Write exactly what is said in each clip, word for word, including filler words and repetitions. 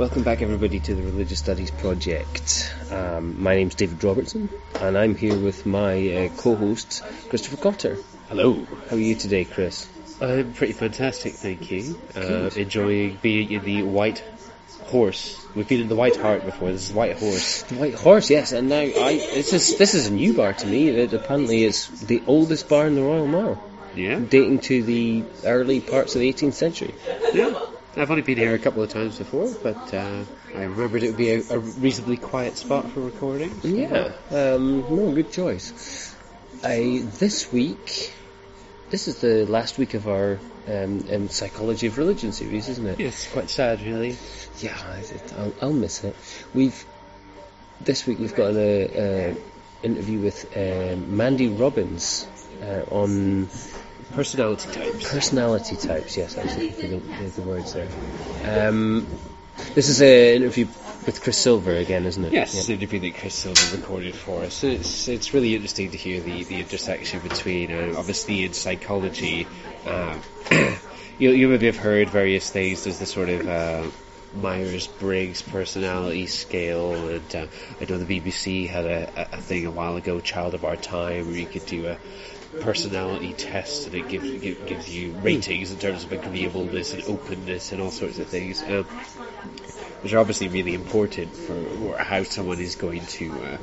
Welcome back, everybody, to the Religious Studies Project. Um, my name's David Robertson, and I'm here with my uh, co-host, Christopher Cotter. Hello. How are you today, Chris? I'm pretty fantastic, thank you. Uh, enjoying being in the White Horse. We've been in the White Hart before. This is White Horse. The White Horse, yes. And now I this is this is a new bar to me. It apparently is the oldest bar in the Royal Mile. Yeah. Dating to the early parts of the eighteenth century. Yeah. I've only been here a couple of times before, but uh, I remembered it would be a, a reasonably quiet spot for recording. So. Yeah. Um, no, good choice. I this week. This is the last week of our um, um, Psychology of Religion series, isn't it? Yes, quite sad, really. Yeah, I'll, I'll miss it. We've this week we've got an interview with uh, Mandy Robbins uh, on personality types. Personality types, yes, I was looking for the, the, the words there. Um, this is an interview with Chris Silver again, isn't it? Yes, yeah. It's an interview that Chris Silver recorded for us. It's it's really interesting to hear the, the intersection between, uh, obviously in psychology, uh, you, you maybe have heard various things. There's the sort of uh, Myers-Briggs personality scale, and uh, I know the B B C had a, a thing a while ago, Child of Our Time, where you could do a personality test and it gives give, gives you ratings in terms of agreeableness and openness and all sorts of things, um, which are obviously really important for how someone is going to uh,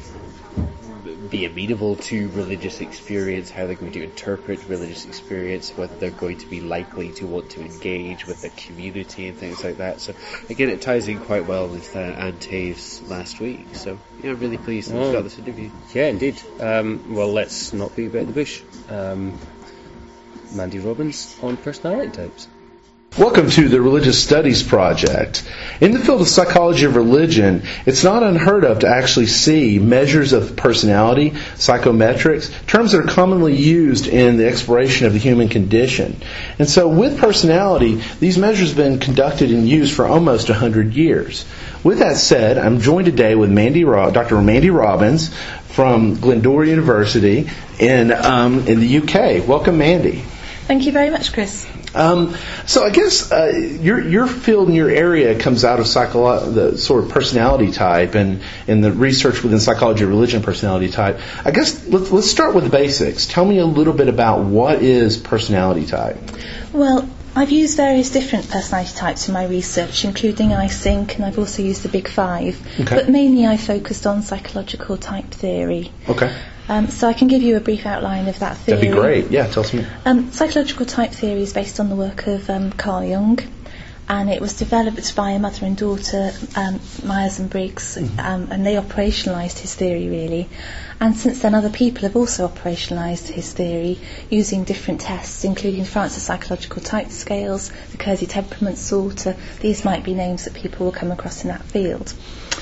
be amenable to religious experience, how they're going to interpret religious experience, whether they're going to be likely to want to engage with the community and things like that. So again, it ties in quite well with uh, Anne Taves last week. So yeah, I'm really pleased that oh. we've got this interview. Yeah, indeed. Um, well, let's not beat about the bush. Um, Mandy Robbins on personality types. Welcome to the Religious Studies Project. In the field of psychology of religion, it's not unheard of to actually see measures of personality, psychometrics, terms that are commonly used in the exploration of the human condition. And so with personality, these measures have been conducted and used for almost one hundred years. With that said, I'm joined today with Mandy Ro- Doctor Mandy Robbins from Glendower University in, um, in the U K. Welcome, Mandy. Thank you very much, Chris. Um, so I guess uh, your your field and your area comes out of psycholo- the sort of personality type and, and the research within psychology of religion personality type. I guess let's, let's start with the basics. Tell me a little bit about what is personality type. Well, I've used various different personality types in my research, including I C I N C, and I've also used the Big Five. Okay. But mainly I focused on psychological type theory. Okay. Um, so I can give you a brief outline of that theory. That'd be great. Yeah, tell us more. Um, psychological type theory is based on the work of um, Carl Jung, and it was developed by a mother and daughter, um, Myers and Briggs, mm-hmm. um, and they operationalised his theory really. And since then, other people have also operationalised his theory using different tests, including Francis Psychological Type Scales, the Kersey Temperament Sorter. These might be names that people will come across in that field.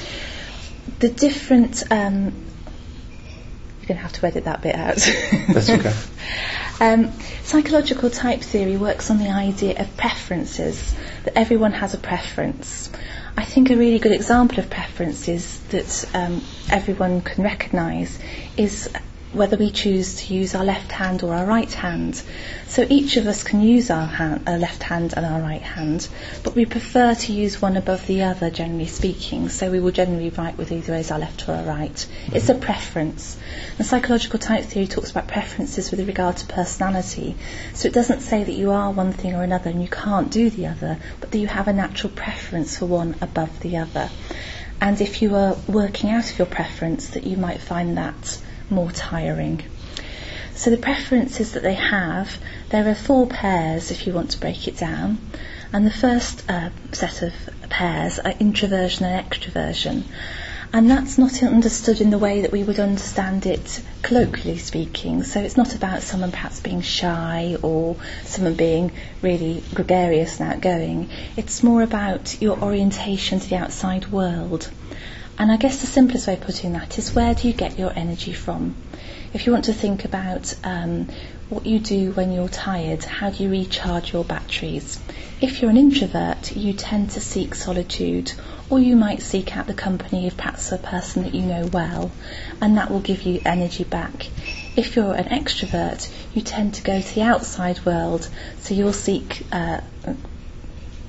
The different um, You're going to have to edit that bit out. That's okay. um, psychological type theory works on the idea of preferences, that everyone has a preference. I think a really good example of preferences that um, everyone can recognise is whether we choose to use our left hand or our right hand. So each of us can use our, hand, our left hand and our right hand, but we prefer to use one above the other, generally speaking. So we will generally write with either as our left or our right. Mm-hmm. It's a preference. And psychological type theory talks about preferences with regard to personality. So it doesn't say that you are one thing or another and you can't do the other, but that you have a natural preference for one above the other. And if you are working out of your preference, that you might find that more tiring. So the preferences that they have, there are four pairs if you want to break it down, and the first uh, set of pairs are introversion and extroversion, and that's not understood in the way that we would understand it colloquially speaking. So it's not about someone perhaps being shy or someone being really gregarious and outgoing. It's more about your orientation to the outside world. And I guess the simplest way of putting that is, where do you get your energy from? If you want to think about um, what you do when you're tired, how do you recharge your batteries? If you're an introvert, you tend to seek solitude, or you might seek out the company of perhaps a person that you know well, and that will give you energy back. If you're an extrovert, you tend to go to the outside world, so you'll seek uh,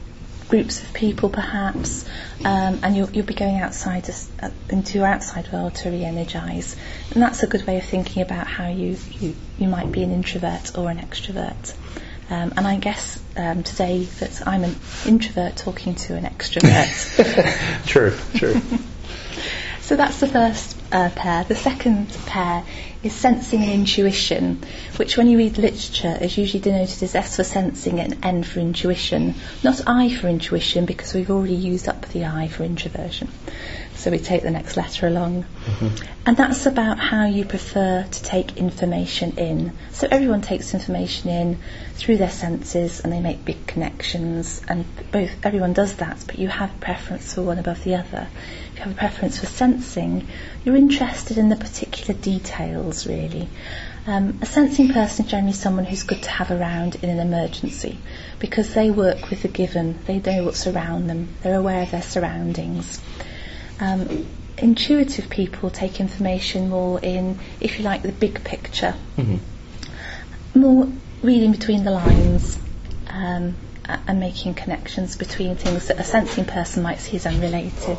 groups of people perhaps, um, and you'll, you'll be going outside to, uh, into your outside world to re-energise. And that's a good way of thinking about how you, you, you might be an introvert or an extrovert. Um, and I guess um, today that I'm an introvert talking to an extrovert. True, true. So that's the first uh, pair. The second pair is sensing and intuition, which when you read literature is usually denoted as S for sensing and N for intuition, not I for intuition, because we've already used up the I for introversion. So we take the next letter along. Mm-hmm. And that's about how you prefer to take information in. So everyone takes information in through their senses and they make big connections, and both everyone does that, but you have a preference for one above the other. If you have a preference for sensing, you're interested in the particular details, really. Um, a sensing person is generally someone who's good to have around in an emergency, because they work with the given, they know what's around them, they're aware of their surroundings. Um, intuitive people take information more in, if you like, the big picture, mm-hmm. more reading between the lines, um, and making connections between things that a sensing person might see as unrelated.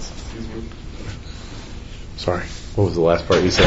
Sorry, what was the last part you said?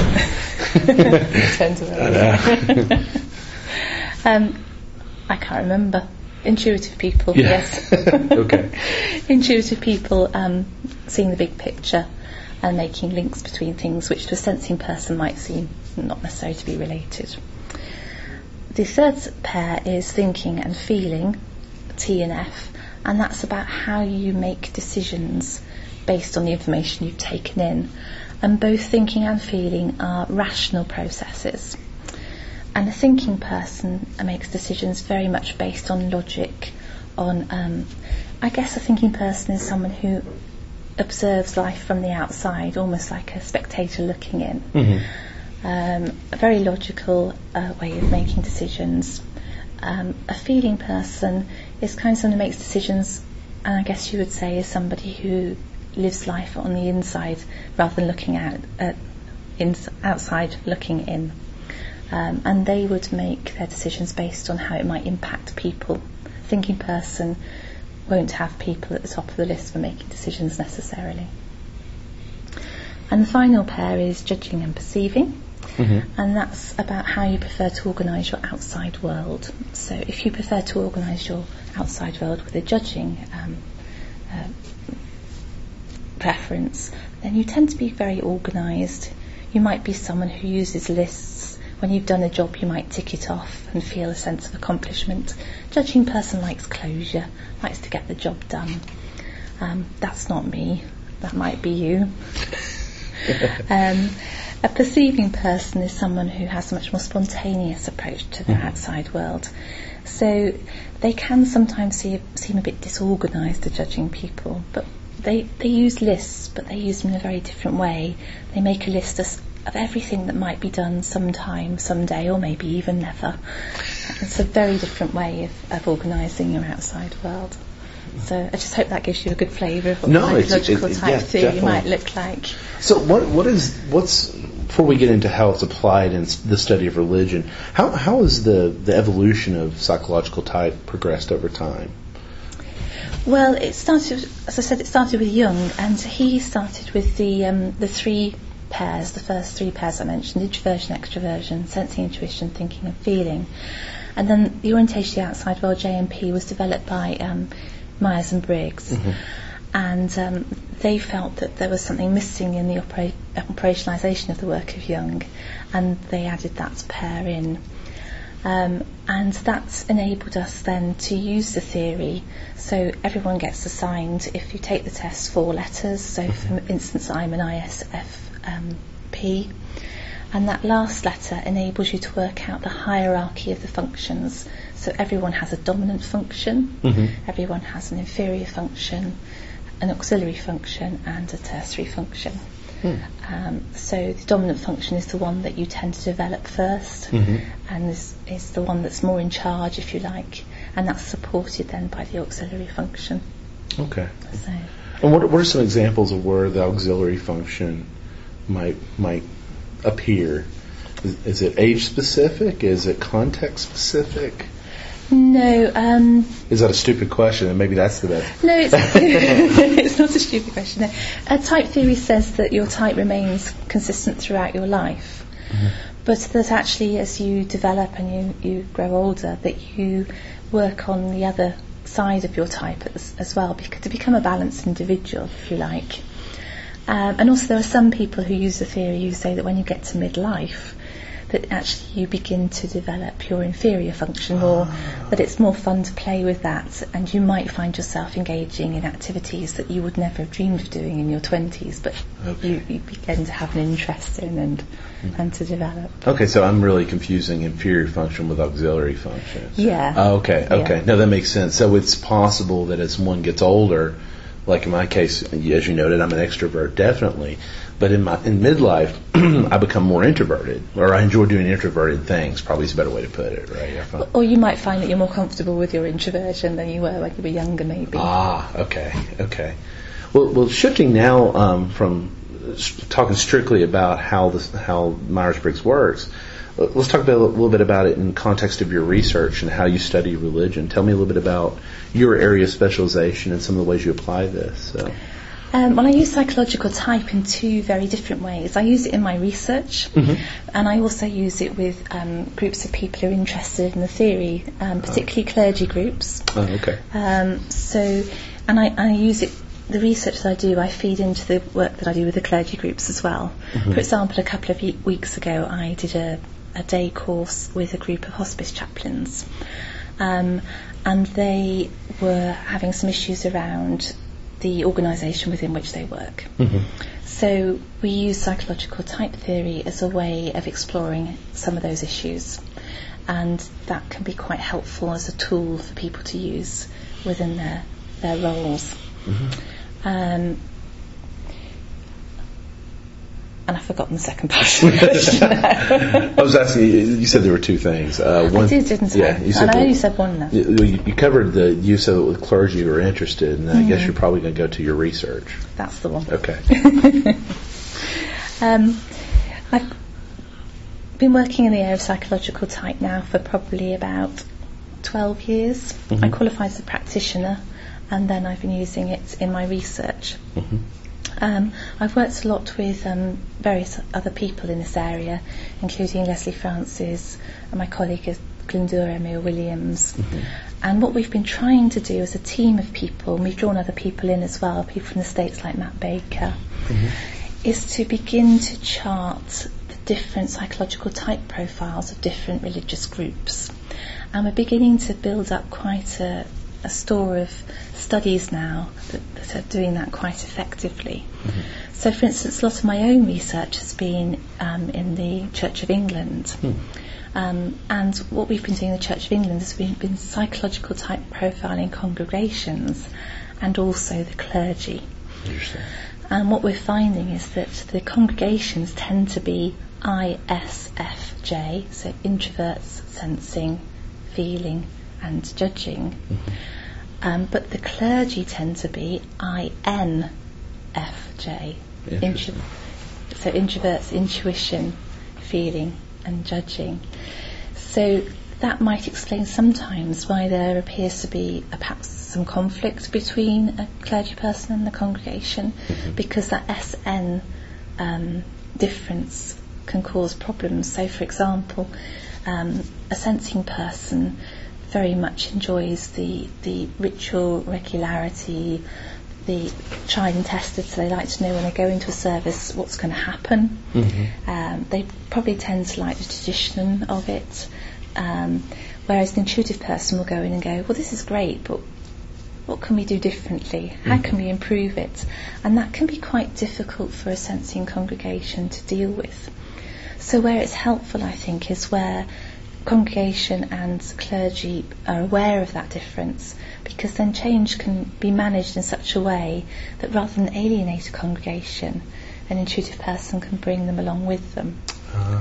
Turn to the um, I can't remember. Intuitive people, yeah. Yes. Okay. Intuitive people um, seeing the big picture and making links between things which to a sensing person might seem not necessarily to be related. The third pair is thinking and feeling, T and F, and that's about how you make decisions based on the information you've taken in. And both thinking and feeling are rational processes. And a thinking person makes decisions very much based on logic, on, um, I guess a thinking person is someone who observes life from the outside, almost like a spectator looking in. Mm-hmm. Um, a very logical uh, way of making decisions. Um, a feeling person is kind of someone who makes decisions, and I guess you would say is somebody who lives life on the inside rather than looking out, uh, ins- outside looking in. Um, and they would make their decisions based on how it might impact people. A thinking person won't have people at the top of the list for making decisions necessarily. And the final pair is judging and perceiving, mm-hmm. and that's about how you prefer to organise your outside world. So if you prefer to organise your outside world with a judging um, uh, preference, then you tend to be very organised. You might be someone who uses lists. When you've done a job, you might tick it off and feel a sense of accomplishment. Judging person likes closure, likes to get the job done. Um, that's not me. That might be you. um, a perceiving person is someone who has a much more spontaneous approach to the mm-hmm. outside world. So they can sometimes see, seem a bit disorganised, the judging people, but they, they use lists, but they use them in a very different way. They make a list of of everything that might be done sometime, someday, or maybe even never. It's a very different way of, of organising your outside world. So I just hope that gives you a good flavour of what no, psychological it's, it, type yeah, theory definitely. might look like. So what what is what's before we get into how it's applied in the study of religion, how how has the, the evolution of psychological type progressed over time? Well, it started, as I said, it started with Jung, and he started with the um, the three pairs, the first three pairs I mentioned: introversion, extroversion, sensing, intuition, thinking and feeling. And then the orientation to the outside world, J M P, was developed by um, Myers and Briggs. Mm-hmm. And um, they felt that there was something missing in the opera- operationalisation of the work of Jung, and they added that pair in. Um, and that enabled us then to use the theory. So everyone gets assigned, if you take the test, four letters. So for instance, I'm an I S F P, and that last letter enables you to work out the hierarchy of the functions. So everyone has a dominant function, mm-hmm. everyone has an inferior function, an auxiliary function, and a tertiary function. Mm. Um, so the dominant function is the one that you tend to develop first, mm-hmm. and is, is the one that's more in charge, if you like, and that's supported then by the auxiliary function. Okay. So, and what, what are some examples of where the auxiliary function might might appear? Is, is it age specific? Is it context specific? No. Um, Is that a stupid question? And maybe that's the best. no, it's, it's not a stupid question. No. Uh, type theory says that your type remains consistent throughout your life, mm-hmm. but that actually as you develop and you, you grow older, that you work on the other side of your type as, as well, because to become a balanced individual, if you like. Um, and also there are some people who use the theory who say that when you get to midlife, that actually you begin to develop your inferior function more, oh. that it's more fun to play with that, and you might find yourself engaging in activities that you would never have dreamed of doing in your twenties, but okay. you, you begin to have an interest in and, mm. and to develop. Okay, so I'm really confusing inferior function with auxiliary functions. Yeah. Oh, okay, okay. Yeah. No, that makes sense. So it's possible that as one gets older, like in my case, as you noted, I'm an extrovert, definitely. But in my in midlife, I become more introverted, or I enjoy doing introverted things. Probably is a better way to put it, right? Or you might find that you're more comfortable with your introversion than you were when you were younger, maybe. Ah, okay, okay. Well, well, shifting now um, from talking strictly about how this, how Myers-Briggs works, let's talk about, a little bit about it in context of your research and how you study religion. Tell me a little bit about your area of specialization and some of the ways you apply this. So. Um, well, I use psychological type in two very different ways. I use it in my research, mm-hmm. and I also use it with um, groups of people who are interested in the theory, um, particularly oh. clergy groups. Oh, okay. Um, so, and I, I use it, the research that I do, I feed into the work that I do with the clergy groups as well. Mm-hmm. For example, a couple of e- weeks ago, I did a, a day course with a group of hospice chaplains, um, and they were having some issues around the organisation within which they work. Mm-hmm. So we use psychological type theory as a way of exploring some of those issues, and that can be quite helpful as a tool for people to use within their, their roles. Mm-hmm. Um, and I've forgotten the second part of the question now. I was asking you, you said there were two things. Uh, one, I did, didn't I? Yeah, you said and I only the, said one now. You, you covered the use of it with clergy who are interested, and I mm. guess you're probably going to go to your research. That's the one. Okay. um, I've been working in the area of psychological type now for probably about twelve years. Mm-hmm. I qualified as a practitioner, and then I've been using it in my research. Mm-hmm. Um, I've worked a lot with um, various other people in this area, including Leslie Francis and my colleague Glendora Emil Williams. Mm-hmm. And what we've been trying to do as a team of people, and we've drawn other people in as well, people from the States like Matt Baker, mm-hmm. is to begin to chart the different psychological type profiles of different religious groups. And we're beginning to build up quite a, a store of studies now that, that are doing that quite effectively. Mm-hmm. So, for instance, a lot of my own research has been um, in the Church of England. Mm. Um, and what we've been doing in the Church of England has been, been psychological type profiling congregations and also the clergy. Interesting. And what we're finding is that the congregations tend to be I S F J, so introverts, sensing, feeling and judging. Mm-hmm. Um, but the clergy tend to be I N F J, Intro- so introverts, intuition, feeling and judging. So that might explain sometimes why there appears to be a, perhaps some conflict between a clergy person and the congregation, mm-hmm. because that S N um, difference can cause problems. So, for example, um, a sensing person very much enjoys the, the ritual regularity, the tried and tested, so they like to know when they go into a service what's going to happen. Mm-hmm. Um, they probably tend to like the tradition of it, um, whereas an intuitive person will go in and go, well, this is great, but what can we do differently? How mm-hmm. can we improve it? And that can be quite difficult for a sensing congregation to deal with. So where it's helpful, I think, is where congregation and clergy are aware of that difference, because then change can be managed in such a way that rather than alienate a congregation, an intuitive person can bring them along with them. Uh,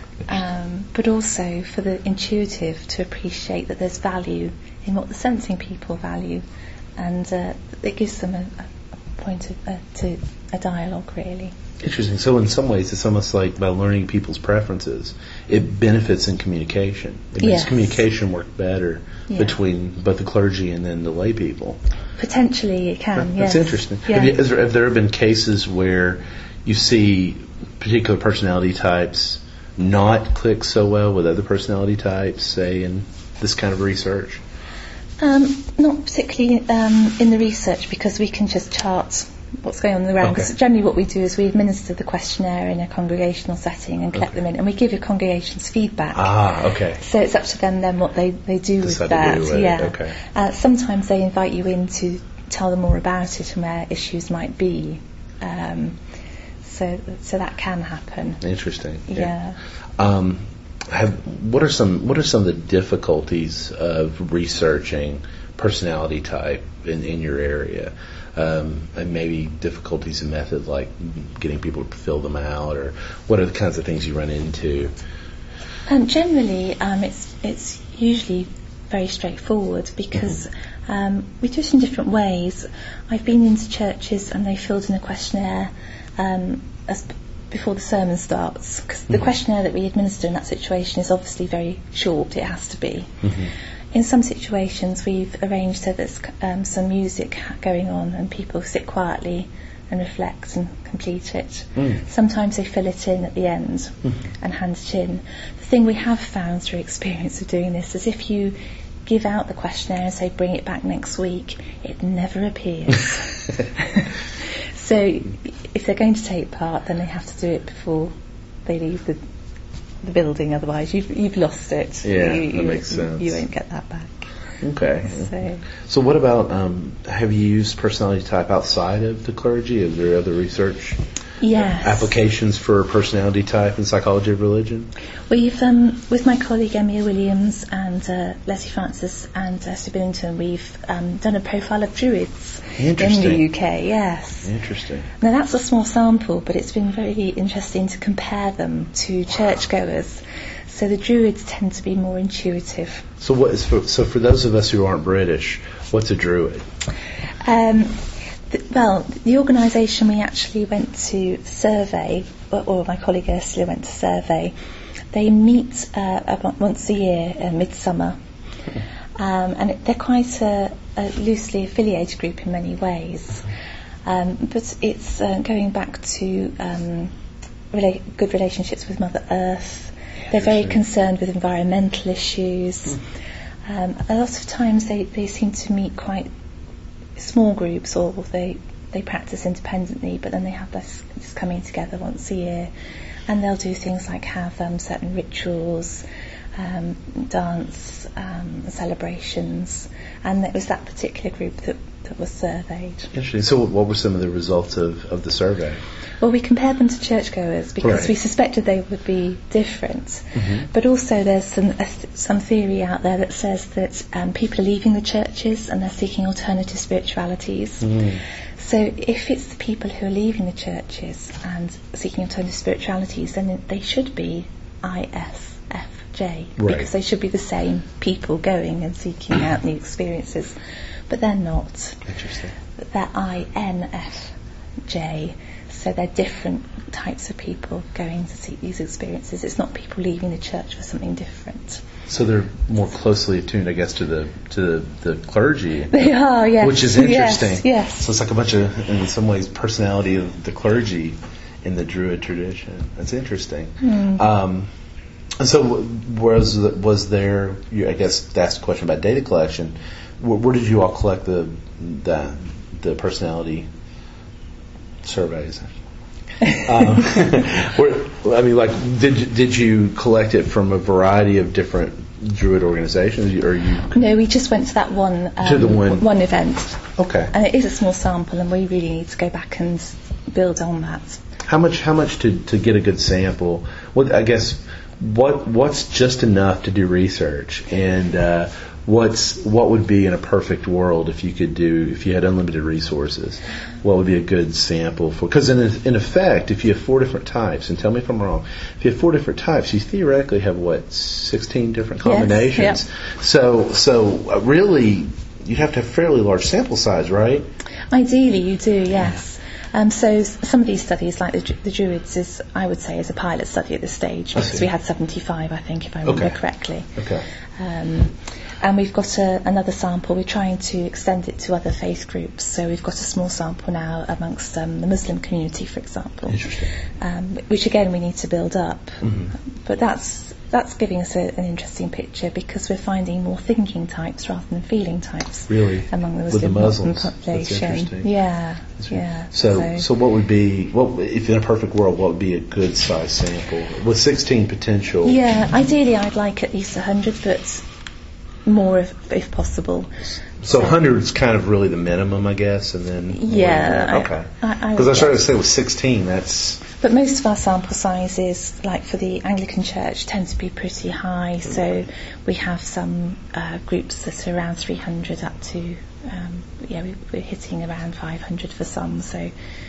um, but also for the intuitive to appreciate that there's value in what the sensing people value, and uh, it gives them a, a point of uh, to a dialogue, really. Interesting. So in some ways, it's almost like by learning people's preferences, it benefits in communication. It makes Yes. communication work better Yeah. between both the clergy and then the lay people. Potentially it can, yes. That's interesting. Yeah. Have, you, is there, have there been cases where you see particular personality types not click so well with other personality types, say, in this kind of research? Um, not particularly um, in the research, because we can just chart what's going on in the round. Because Okay. generally what we do is we administer the questionnaire in a congregational setting and collect Okay. them in, and we give your congregations feedback. Ah, okay. So it's up to them then what they, they do Decide with to that. do with it, yeah. okay. Uh, sometimes they invite you in to tell them more about it and where issues might be. Um, so so that can happen. Interesting. Yeah. Um, have what are some what are some of the difficulties of researching personality type in, in your area? Um, and maybe difficulties in method, like getting people to fill them out, or what are the kinds of things you run into? Um, generally, um, it's it's usually very straightforward, because um, we do it in different ways. I've been into churches and they filled in a questionnaire um, as before the sermon starts, because the Mhm. questionnaire that we administer in that situation is obviously very short. It has to be. Mm-hmm. In some situations, we've arranged so there's um, some music going on and people sit quietly and reflect and complete it. Mm. Sometimes they fill it in at the end Mm-hmm. and hand it in. The thing we have found through experience of doing this is if you give out the questionnaire and say bring it back next week, it never appears. So if they're going to take part, then they have to do it before they leave the the building, otherwise you've you've lost it. Yeah, you, that you, makes sense. You won't get that back. Okay. So So what about, um, have you used personality type outside of the clergy? Is there other research yes, applications for personality type in psychology of religion? we've um, with my colleague Emma Williams and uh, Leslie Francis and uh, Sue Billington, we've um, done a profile of Druids in Interesting. the U K. Yes. Interesting. Now that's a small sample, but it's been very interesting to compare them to churchgoers. So the Druids tend to be more intuitive. So what is for, so for those of us who aren't British, what's a Druid? Um, th- well, the organisation we actually went to survey, or, or my colleague Ursula went to survey, they meet uh, about once a year, uh, midsummer, um, and it, they're quite a, a loosely affiliated group in many ways. Um, but it's uh, going back to um, rela- good relationships with Mother Earth. They're very concerned with environmental issues. Um, a lot of times they, they seem to meet quite small groups, or they they practice independently, but then they have this, this coming together once a year, and they'll do things like have um, certain rituals, um, dance, um, celebrations, and it was that particular group that, that was surveyed. Interesting. So what were some of the results of, of the survey? Well, we compared them to churchgoers because Right. we suspected they would be different. Mhm. But also there's some uh, some theory out there that says that um, people are leaving the churches and they're seeking alternative spiritualities. Mm. So if it's the people who are leaving the churches and seeking alternative spiritualities, then they should be I S F J, Right. because they should be the same people going and seeking out new experiences. But they're not. Interesting. They're I N F J. So they're different types of people going to seek these experiences. It's not people leaving the church for something different. So they're more closely attuned, I guess, to the to the, the clergy. They are, yes. Which is interesting. Yes, yes. So it's like a bunch of, in some ways, personality of the clergy in the Druid tradition. That's interesting. Mm. Um, and so, was was there? You, I guess that's the question about data collection. Where, where did you all collect the the, the personality surveys? um, where, I mean, like, did did you collect it from a variety of different Druid organizations, or you? No, we just went to that one um, To the one- one event, Okay. and it is a small sample, and we really need to go back and build on that. How much? How much to, to get a good sample? What I guess what what's just enough to do research, and uh, what's what would be in a perfect world if you could do if you had unlimited resources? What would be a good sample for? Because in in effect, if you have four different types, and tell me if I'm wrong, if you have four different types, you theoretically have what sixteen different combinations. Yes, So so uh, really, you'd have to have a fairly large sample size, right? Ideally, you do, yes. Um, so s- some of these studies, like the, Dru- the Druids, is I would say is a pilot study at this stage, because we had seventy-five, I think, if I remember Okay. correctly. Okay. Um, and we've got a, another sample. We're trying to extend it to other faith groups. So we've got a small sample now amongst um, the Muslim community, for example. Interesting. Um, which again we need to build up. Mhm. But that's that's giving us a, an interesting picture, because we're finding more thinking types rather than feeling types Really? among the With the Muslim Muslims. population. That's interesting. Yeah, yeah. So, so what would be, what if in a perfect world, what would be a good size sample with sixteen potential? yeah, ideally I'd like at least one hundred, but more if, if possible. So one hundred is kind of really the minimum, I guess, and then Yeah, I- okay. I- I Because I, would started guess. to say with sixteen, that's But most of our sample sizes, like for the Anglican Church, tend to be pretty high. So we have some uh, groups that are around three hundred up to, um, yeah, we, we're hitting around five hundred for some. So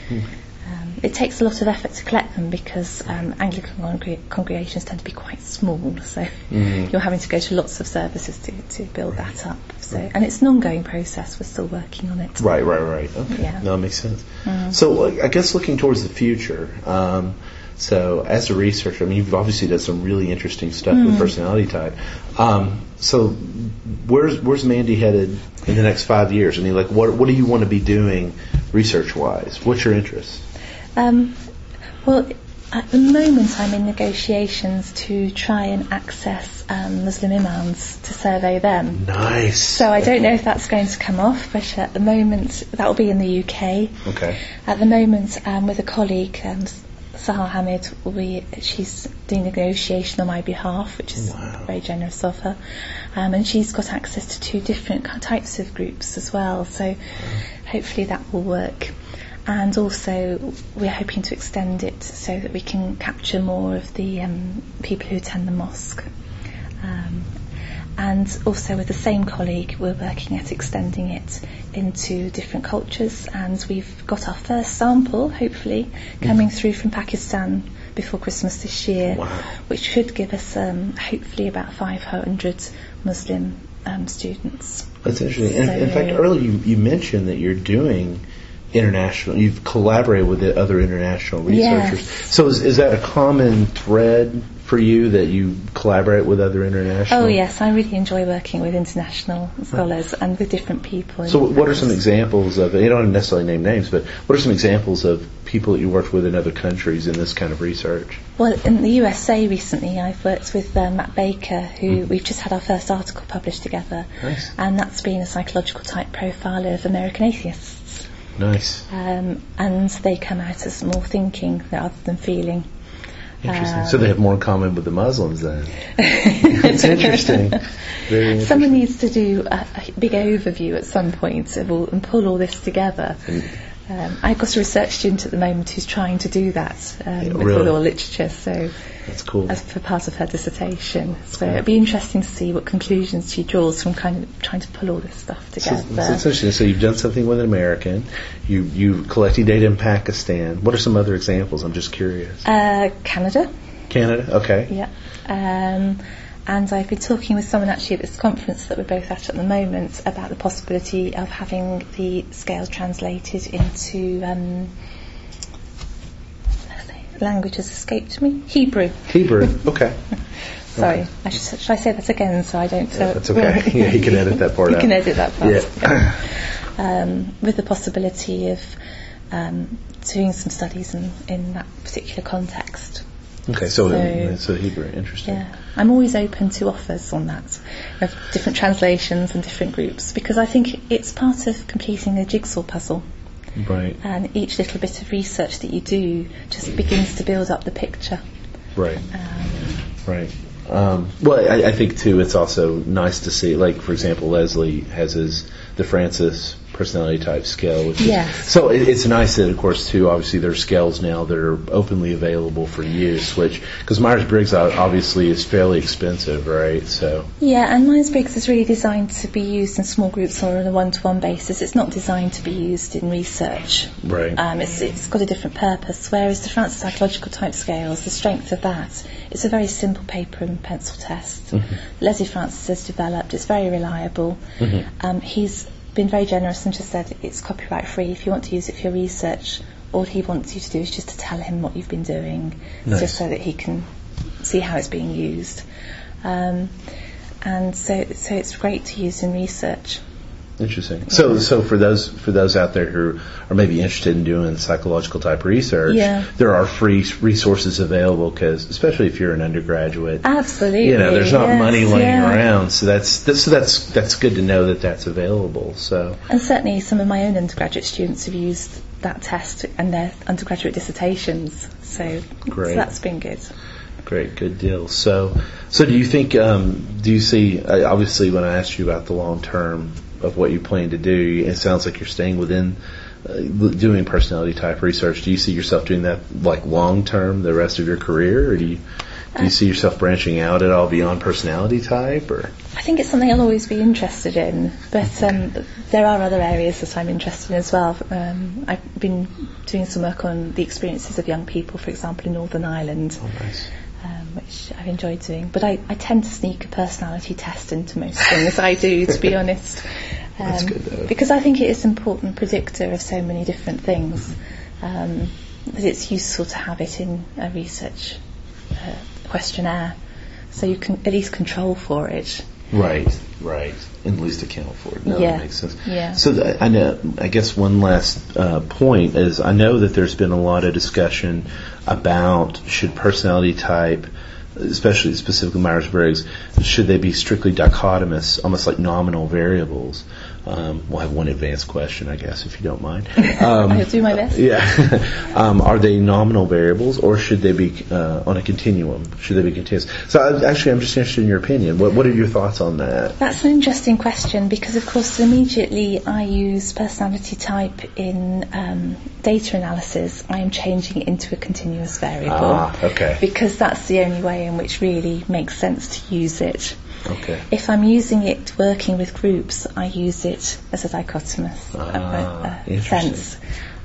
um, it takes a lot of effort to collect them, because um, Anglican congre- congregations tend to be quite small. So Mhm. you're having to go to lots of services to, to build that up. So and it's an ongoing process. We're still working on it. right, right, right. Okay, Yeah. no, it makes sense. So uh, I guess looking towards the future. Um, so as a researcher, I mean, you've obviously done some really interesting stuff with personality type. Um, so where's where's Mandy headed in the next five years? I mean, like, what what do you want to be doing research wise? What's your interest? Um, well, at the moment I'm in negotiations to try and access um, Muslim imams to survey them. Nice. So I don't know if that's going to come off, but at the moment that will be in the U K. Okay. At the moment, um, with a colleague, um, Sahar Hamid, we, she's doing negotiation on my behalf, which is Wow. very generous of her. Um, and she's got access to two different ki- types of groups as well. So hopefully that will work. And also we're hoping to extend it so that we can capture more of the um, people who attend the mosque. Um, and also with the same colleague we're working at extending it into different cultures, and we've got our first sample hopefully coming through from Pakistan before Christmas this year. Wow. Which should give us um, hopefully about five hundred Muslim um, students. That's interesting. In, in So- fact, earlier you, you mentioned that you're doing international, you've collaborated with the other international researchers. Yes. So is, is that a common thread for you, that you collaborate with other international? Oh yes, I really enjoy working with international scholars and with different people. in So what are some others. examples of, you don't necessarily name names, but what are some examples of people that you worked with in other countries in this kind of research? Well, in the U S A recently, I've worked with uh, Matt Baker, who we've just had our first article published together, Nice. and that's been a psychological type profile of American atheists. Nice. Um, and they come out as more thinking rather than feeling. Interesting. Um, so they have more in common with the Muslims then. It's interesting. Very interesting. Someone needs to do a, a big overview at some point of all, and pull all this together. Um, I've got a research student at the moment who's trying to do that um, Yeah, with really? all literature, so That's cool. as for part of her dissertation. So it'd be interesting to see what conclusions she draws from kind of trying to pull all this stuff So, together. so it's interesting. So you've done something with an American. You you collecting data in Pakistan. What are some other examples? I'm just curious. Uh, Canada, Canada. Okay. yeah. Um, and I've been talking with someone actually at this conference that we're both at at the moment about the possibility of having the scale translated into um, language has escaped me. Hebrew. Hebrew. Okay. Sorry, Okay. I should, should I say that again so I don't... Uh, That's okay. Yeah, you can edit that part you out. can edit that part. Yeah. Um, with the possibility of um, doing some studies in, in that particular context. Okay. So So- so Hebrew. Interesting. Yeah, I'm always open to offers on that, of different translations and different groups, because I think it's part of completing a jigsaw puzzle. Right. And each little bit of research that you do just begins to build up the picture. Right. Um, Right. Um, well, I, I think too, it's also nice to see, like, for example, Leslie has his the Francis personality type scale. Which Yes. is, so it, it's nice that, of course, too, obviously there are scales now that are openly available for use, which, because Myers-Briggs obviously is fairly expensive, right? So. Yeah, and Myers-Briggs is really designed to be used in small groups or on a one-to-one basis. It's not designed to be used in research. Right. Um, it's, it's got a different purpose, whereas the Francis Psychological Type Scales, the strength of that, it's a very simple paper and pencil test. Mm-hmm. Leslie Francis has developed, it's very reliable. Mm-hmm. Um, he's been very generous and just said it's copyright free. If you want to use it for your research, all he wants you to do is just to tell him what you've been doing, Nice. just so that he can see how it's being used. Um, and so, so it's great to use in research. Interesting. So, so for those for those out there who are maybe interested in doing psychological type research, Yeah. there are free resources available. Because especially if you're an undergraduate, Absolutely. you know, there's not yes, money laying yeah. around. So that's that's so that's that's good to know that that's available. So And certainly some of my own undergraduate students have used that test in their undergraduate dissertations. So, Great. so that's been good. great, good deal. So, so do you think? Um, do you see? Uh, obviously, when I asked you about the long term of what you plan to do, it sounds like you're staying within uh, doing personality type research. Do you see yourself doing that like long term, the rest of your career, or do you do you see yourself branching out at all beyond personality type? Or I think it's something I'll always be interested in, but um, there are other areas that I'm interested in as well. Um, I've been doing some work on the experiences of young people, for example, in Northern Ireland. oh, nice. Um, which I've enjoyed doing, but I, I tend to sneak a personality test into most things I do, to be honest. Um, That's good, though. Because I think it is an important predictor of so many different things, um, that it's useful to have it in a research uh, questionnaire, so you can at least control for it. Right, right. And at least account for it. No, Yeah, that makes sense. yeah. So th- I know. I guess one last uh, point is I know that there's been a lot of discussion about should personality type, especially specifically Myers-Briggs, should they be strictly dichotomous, almost like nominal variables? Um, we'll have one advanced question, I guess, if you don't mind. Um, I'll do my best. Yeah. um, are they nominal variables, or should they be uh, on a continuum? Should they be continuous? So I, actually, I'm just interested in your opinion. What What are your thoughts on that? That's an interesting question, because of course immediately I use personality type in um, data analysis. I am changing it into a continuous variable. Ah, okay. Because that's the only way in which really makes sense to use it. Okay. If I'm using it working with groups, I use it as a dichotomous uh, Ah, uh, interesting. sense.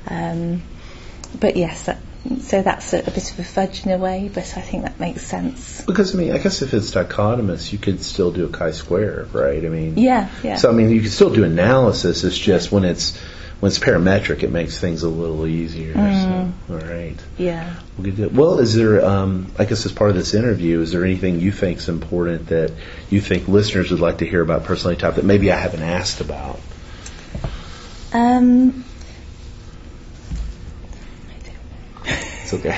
Um, but yes, that, so that's a, a bit of a fudge in a way, but I think that makes sense. Because I mean, I guess if it's dichotomous, you could still do a chi-square, right? I mean, Yeah, yeah. So I mean, you can still do analysis. It's just when it's when it's parametric, it makes things a little easier. Mm. So, all right. Yeah. Well, good deal. Well, is there? Um, I guess as part of this interview, is there anything you think is important that you think listeners would like to hear about personality type that maybe I haven't asked about? Um, It's okay.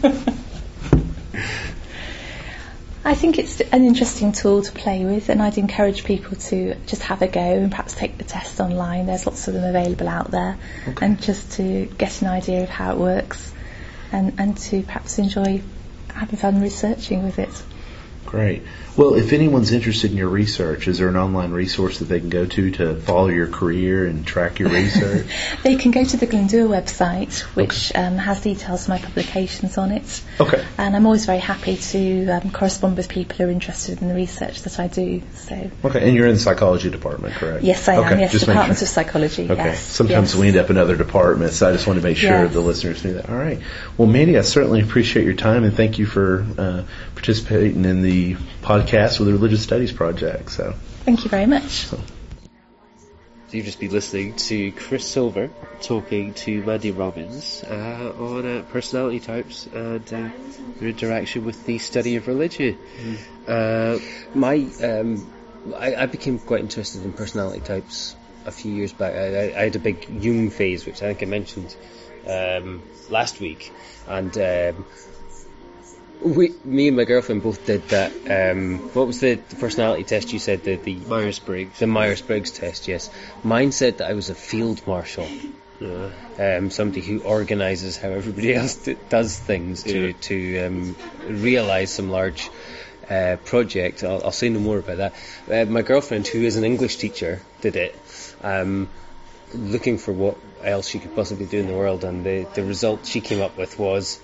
I think it's an interesting tool to play with, and I'd encourage people to just have a go and perhaps take the test online. There's lots of them available out there, Okay. and just to get an idea of how it works, and, and to perhaps enjoy having fun researching with it. Great. Well, if anyone's interested in your research, is there an online resource that they can go to to follow your career and track your research? They can go to the Glendur website, which um, has details of my publications on it. Okay. And I'm always very happy to um, correspond with people who are interested in the research that I do. So Okay, and you're in the psychology department, correct? yes, I okay, am. Yes, just make Department sure. of Psychology. Okay. Yes. Sometimes yes. we end up in other departments, so I just want to make sure Yes. the listeners knew that. All right. Well, Mandy, I certainly appreciate your time, and thank you for uh, participating in the podcast with the Religious Studies Project. So, Thank you very much. So you've just been listening to Chris Silver talking to Mandy Robbins uh, on uh, personality types and uh, their interaction with the study of religion. Uh, my, um, I, I became quite interested in personality types a few years back. I, I, I had a big Jung phase, which I think I mentioned um, last week, and um, we, me and my girlfriend both did that. Um, what was the, the personality test you said? The the Myers-Briggs. The Myers-Briggs test. Yes, mine said that I was a field marshal. Yeah. Um, somebody who organises how everybody else d- does things to Yeah. to um, realise some large uh, project. I'll, I'll say no more about that. Uh, my girlfriend, who is an English teacher, did it, um, looking for what else she could possibly do in the world, and the the result she came up with was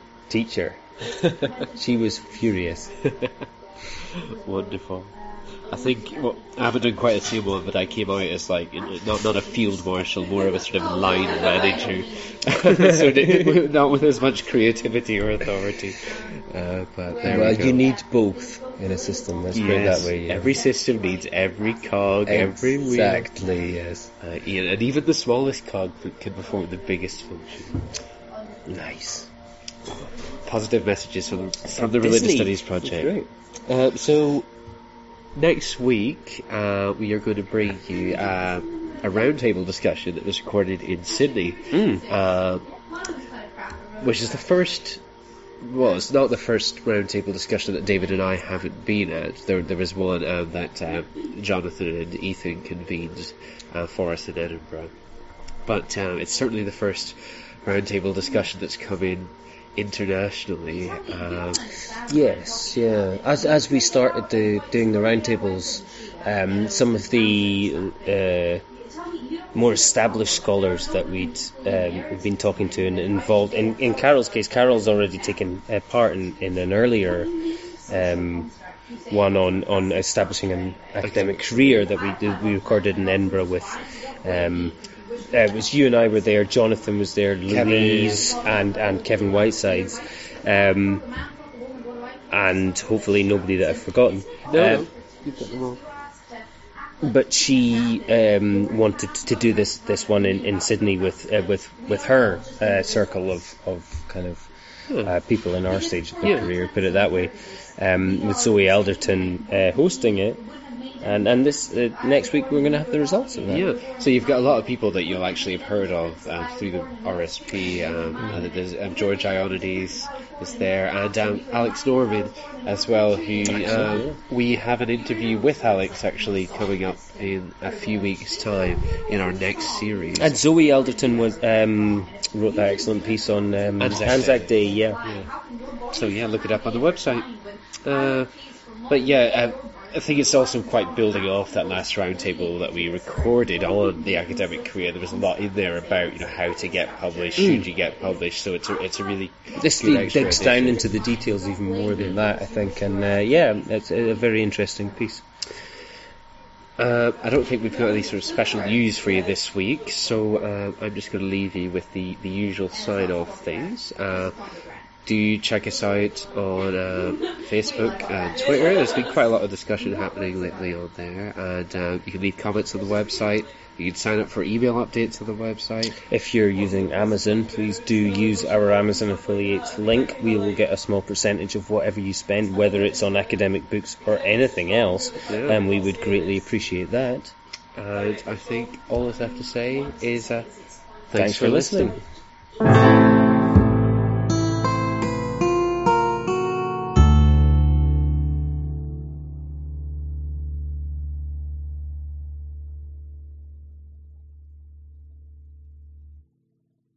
teacher. She was furious. Wonderful. I think well, I haven't done quite a team one, but I came out as like not not a field marshal, more of a sort of line manager, so not with as much creativity or authority. Uh, but there well, we go. you need both in a system. Let's put it Yes, that way. Yeah. every system needs every cog, every wheel. Exactly. Yes. Uh, yeah, and even the smallest cog can perform the biggest function. Nice. Positive messages from the, from the Religious Disney. Studies Project. Great. Uh, so next week uh, we are going to bring you uh, a roundtable discussion that was recorded in Sydney, Mm. uh, which is the first. Well, it's not the first roundtable discussion that David and I haven't been at. There, there was one um, that uh, Jonathan and Ethan convened uh, for us in Edinburgh, but uh, it's certainly the first roundtable discussion that's come in internationally. Um, Yes, yeah. As as we started the, doing the roundtables, um, some of the uh, more established scholars that we'd um, been talking to and involved in, in Carol's case, Carol's already taken uh, part in, in an earlier um, one on, on establishing an academic career that we did, we recorded in Edinburgh with. Um, uh, it was you and I were there. Jonathan was there. Louise and and Kevin Whitesides. Um, and hopefully nobody that I've forgotten. no, Uh, no, you've got them all. but she um, wanted to do this this one in, in Sydney with uh, with with her uh, circle of, of kind of uh, people in our stage of their Yeah. career, put it that way, um, with Zoe Alderton uh, hosting it. And and this uh, next week we're going to have the results of that. Yeah, so you've got a lot of people that you'll actually have heard of uh, through the R S P. Um, and there's um, George Ionides is there, and um, Alex Norman as well. Who um, we have an interview with Alex actually coming up in a few weeks' time in our next series. And Zoe Alderton was um, wrote that excellent piece on um, Anzac Anzac Day. Day. Yeah. Yeah. So yeah, look it up on the website. Uh, but yeah. Uh, I think it's also quite building off that last roundtable that we recorded on the academic career. There was a lot in there about, you know, how to get published, Mm. should you get published. So it's a, it's a really This good dig- extra digs edition. down into the details even more than that, I think, and uh, yeah, it's a very interesting piece. Uh, I don't think we've got any sort of special news for you this week, so uh, I'm just going to leave you with the, the usual sign-off things. Uh, do check us out on uh, Facebook and Twitter. There's been quite a lot of discussion happening lately on there, and uh, you can leave comments on the website. You can sign up for email updates on the website. If you're using Amazon, please do use our Amazon affiliates link. We will get a small percentage of whatever you spend, whether it's on academic books or anything else, Yeah. and we would greatly appreciate that. And I think all I have to say is uh, thanks, Thanks for listening. listening.